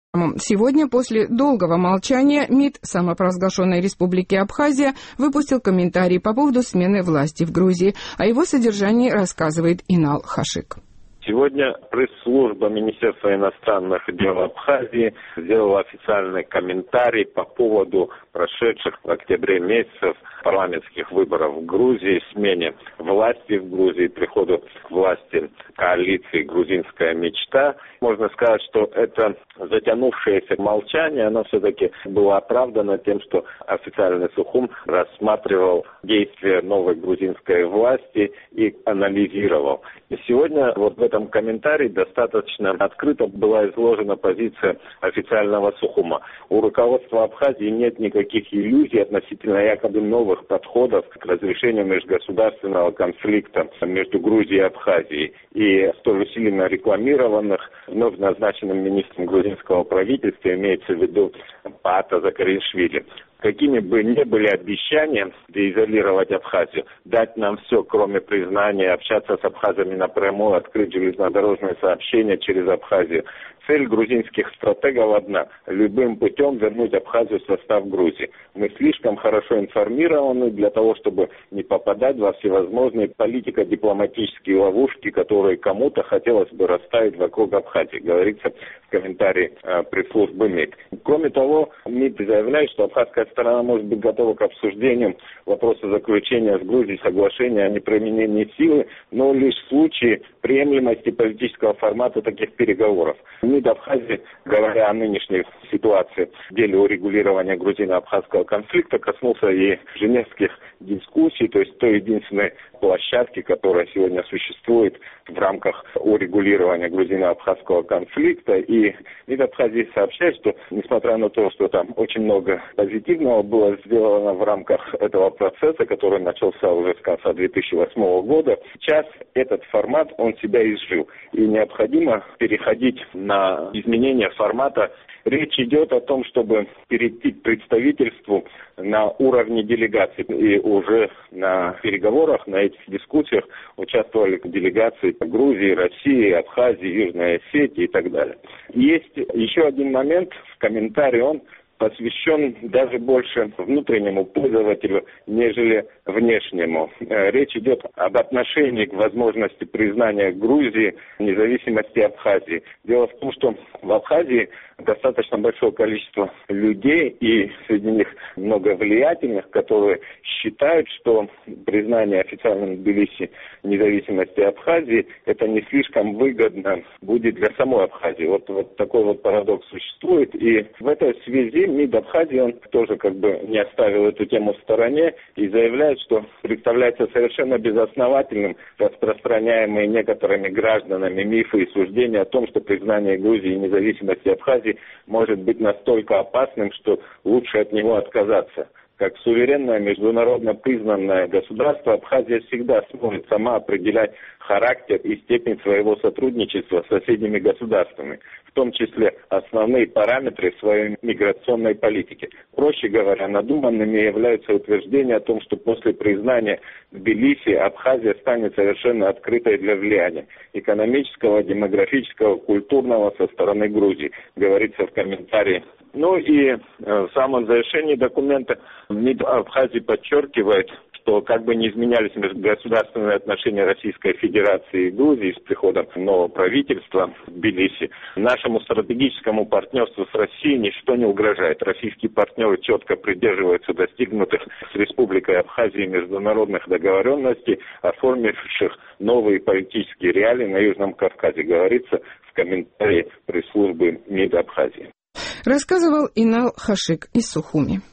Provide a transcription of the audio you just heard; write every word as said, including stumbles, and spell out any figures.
Сегодня, после долгого молчания, МИД самопровозглашенной Республики Абхазия выпустил комментарий по поводу смены власти в Грузии. О его содержании рассказывает Инал Хашик. Сегодня пресс-служба Министерства иностранных дел Абхазии сделала официальный комментарий по поводу прошедших в октябре месяцев парламентских выборов в Грузии, смене власти в Грузии, приходу к власти коалиции «Грузинская мечта». Можно сказать, что это затянувшееся молчание, оно все-таки было оправдано тем, что официальный Сухум рассматривал действия новой грузинской власти и анализировал. И сегодня вот в этом комментарии достаточно открыто была изложена позиция официального Сухума. У руководства Абхазии нет никаких иллюзий относительно якобы новых подходов к разрешению межгосударственного конфликта между Грузией и Абхазией. И столь усиленно рекламированных вновь назначенным министром грузинского правительства, имеется в виду Паата Закаришвили. Какими бы ни были обещания деизолировать Абхазию, дать нам все, кроме признания, общаться с абхазами напрямую, открыть железнодорожное сообщение через Абхазию. Цель грузинских стратегов одна – любым путем вернуть Абхазию в состав Грузии. Мы слишком хорошо информированы для того, чтобы не попадать во всевозможные политико-дипломатические ловушки, которые кому-то хотелось бы расставить вокруг Абхазии, говорится в комментарии э, пресс-службы МИД. Кроме того, МИД заявляет, что абхазская сторона может быть готова к обсуждению вопроса заключения с Грузией соглашения о неприменении силы, но лишь в случае приемлемости политического формата таких переговоров. МИД Абхазии, говоря о нынешней ситуации в деле урегулирования грузино-абхазского конфликта, коснулся и женевских дискуссий, то есть той единственной площадки, которая сегодня существует в рамках урегулирования грузино-абхазского конфликта. И МИД Абхазии сообщает, что несмотря на то, что там очень много позитивного было сделано в рамках этого процесса, который начался уже с конца две тысячи восьмого года, сейчас этот формат, он себя изжил. И необходимо переходить на изменение формата. Речь идет о том, чтобы перейти к представительству на уровне делегаций. И уже на переговорах, на этих дискуссиях участвовали делегации Грузии, России, Абхазии, Южной Осетии и так далее. Есть еще один момент в комментарии, он посвящен даже больше внутреннему пользователю, нежели внешнему. Речь идет об отношении к возможности признания Грузии независимости Абхазии. Дело в том, что в Абхазии достаточно большое количество людей, и среди них много влиятельных, которые считают, что признание официальным Тбилиси независимости Абхазии это не слишком выгодно будет для самой Абхазии. Вот, вот такой вот парадокс существует, и в этой связи МИД Абхазии, он тоже как бы не оставил эту тему в стороне и заявляет, что представляется совершенно безосновательным распространяемые некоторыми гражданами мифы и суждения о том, что признание Грузии независимости Абхазии может быть настолько опасным, что лучше от него отказаться. Как суверенное, международно признанное государство, Абхазия всегда сможет сама определять характер и степень своего сотрудничества с соседними государствами, в том числе основные параметры своей миграционной политики. Проще говоря, надуманными являются утверждения о том, что после признания Тбилиси Абхазия станет совершенно открытой для влияния экономического, демографического, культурного со стороны Грузии, говорится в комментарии. Ну и в самом завершении документа МИД Абхазии подчеркивает, что как бы не изменялись межгосударственные отношения Российской Федерации и Грузии с приходом нового правительства в Тбилиси, нашему стратегическому партнерству с Россией ничто не угрожает. Российские партнеры четко придерживаются достигнутых с Республикой Абхазия международных договоренностей, оформивших новые политические реалии на Южном Кавказе, говорится в комментарии пресс-службы МИД Абхазии. Рассказывал Инал Хашик из Сухуми.